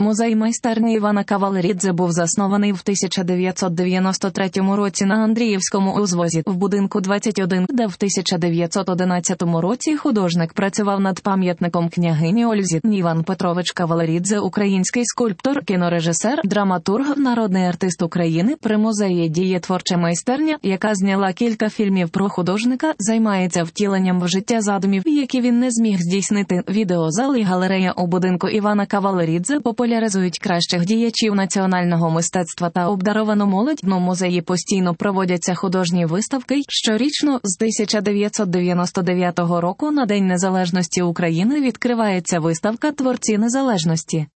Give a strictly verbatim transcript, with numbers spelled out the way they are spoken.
Музей майстерні Івана Кавалерідзе був заснований в тисяча дев'ятсот дев'яносто третьому році на Андріївському узвозі в будинку двадцять один, де в тисяча дев'ятсот одинадцятому році художник працював над пам'ятником княгині Ользі. Іван Петрович Кавалерідзе – український скульптор, кінорежисер, драматург, народний артист України. При музеї діє творча майстерня, яка зняла кілька фільмів про художника, займається втіленням в життя задумів, які він не зміг здійснити. Відеозал і галерея у будинку Івана Кавалерідзе популяризують кращих діячів національного мистецтва та обдаровану молодь. В музеї постійно проводяться художні виставки. Щорічно з тисяча дев'ятсот дев'яносто дев'ятого року на День Незалежності України відкривається виставка «Творці Незалежності».